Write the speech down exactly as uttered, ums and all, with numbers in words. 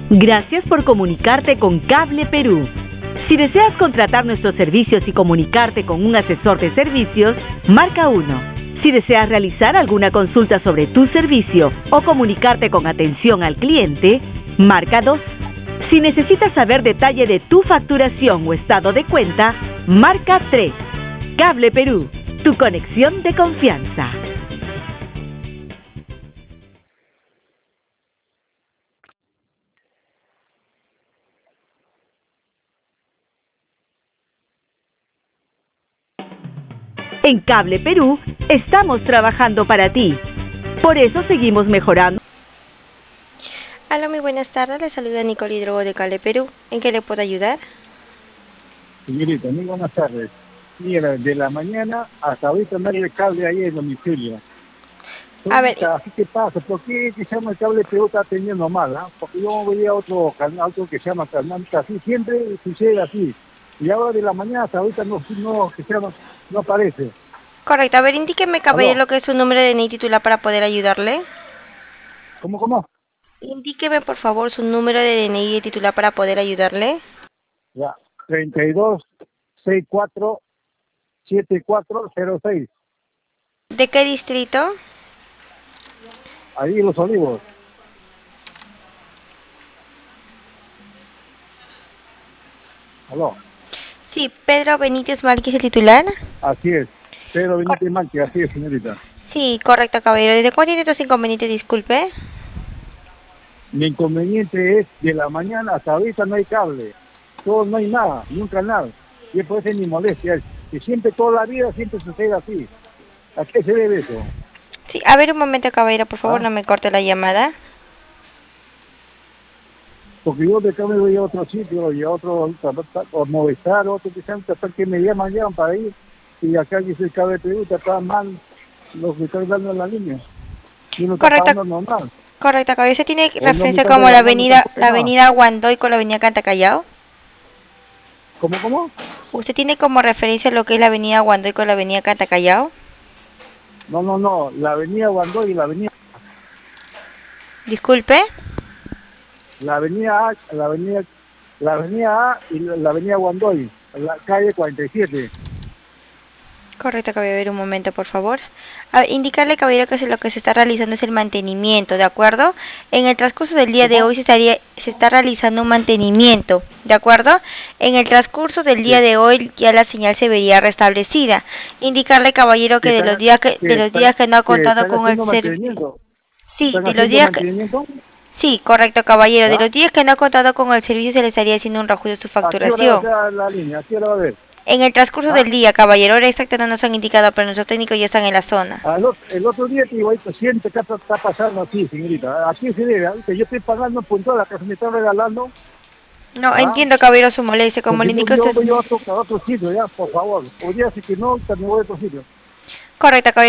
Gracias por comunicarte con Cable Perú. Si deseas contratar nuestros servicios y comunicarte con un asesor de servicios, marca uno. Si deseas realizar alguna consulta sobre tu servicio o comunicarte con atención al cliente, marca dos. Si necesitas saber detalle de tu facturación o estado de cuenta, marca tres. Cable Perú, tu conexión de confianza. En Cable Perú estamos trabajando para ti. Por eso seguimos mejorando. Hola, muy buenas tardes. Le saluda Nicole Hidrogo de Cable Perú. ¿En qué le puedo ayudar? Señorita, muy buenas tardes. Mira, de la mañana hasta ahorita no hay el cable ahí en domicilio. A ver, Así que pasa, ¿por qué que se llama el cable Perú está teniendo mal? ¿Ah? Porque yo veía otro canal, otro que se llama canal, así siempre sucede así. Y ahora de la mañana hasta ahorita no, no, que se llama, no aparece. correcto. A ver, indíqueme, caballero, ¿Aló? lo que es su número de D N I titular para poder ayudarle. ¿Cómo, cómo? Indíqueme, por favor, su número de D N I titular para poder ayudarle. Ya, treinta y dos, sesenta y cuatro, setenta y cuatro cero seis. ¿De qué distrito? Ahí en Los Olivos. ¿Aló? Sí, Pedro Benítez Márquez, el titular. Así es. Pedro Cor- Benítez Márquez, así es, señorita. sí, correcto, caballero. ¿Desde cuándo tiene estos inconvenientes? Disculpe. Mi inconveniente es de la mañana hasta ahorita no hay cable. Todo, no hay nada, ni un canal. Y por eso es mi molestia. Es que siempre, toda la vida, siempre sucede así. ¿A qué se debe eso? Sí, a ver un momento, caballero, por favor, ¿Ah? no me corte la llamada. Porque yo de acá me voy a otro sitio y a otro, o Movistar, otro que sean, hasta que me llaman, llaman para ir. Y acá dice el cable de Perú, está mal lo que está dando en la línea. Y uno está Correcto, pagando normal. correcto, caballero. ¿Usted tiene O no me referencia está como la regalando avenida, tampoco la nada. avenida Guandoy con la avenida Cantacallao? ¿Cómo, cómo? ¿Usted tiene como referencia lo que es la avenida Guandoy con la avenida Cantacallao? No, no, no. La avenida Guandó y la avenida Disculpe. la avenida A, la avenida, la avenida A y la, la avenida Guandoy, la calle cuarenta y siete. Correcto, caballero, un momento, por favor. A ver, indicarle, caballero, que se- lo que se está realizando es el mantenimiento, ¿de acuerdo? En el transcurso del día de ¿Cómo? hoy se estaría, se está realizando un mantenimiento, ¿de acuerdo? En el transcurso del día Que, de hoy ya la señal se vería restablecida. Indicarle, caballero, que que de los están, días que, de que los están, días que no ha que contado están con el haciendo servicio. mantenimiento. Sí, ¿Están de los haciendo días que, mantenimiento? sí, correcto, caballero. De ¿Ya? los días que no ha contado con el servicio se le estaría haciendo un reajuste de su ¿A qué hora va a facturación. ser la línea? ¿A qué hora va a ver? En el transcurso ¿Ah? del día, caballero, ahora exacta no nos han indicado, pero nuestros técnicos ya están en la zona. Al ot- el otro día te digo, ahorita siente que está, está pasando así, señorita. ¿A qué se debe? ¿Ah? Que yo estoy pagando puntual la que se me está regalando. No, ¿Ah? entiendo, caballero, su molestia. Como le Porque yo, indico, yo usted es... voy a otro, a otro sitio, ya, por favor. O día si que no, también voy a otro sitio. Correcto, caballero.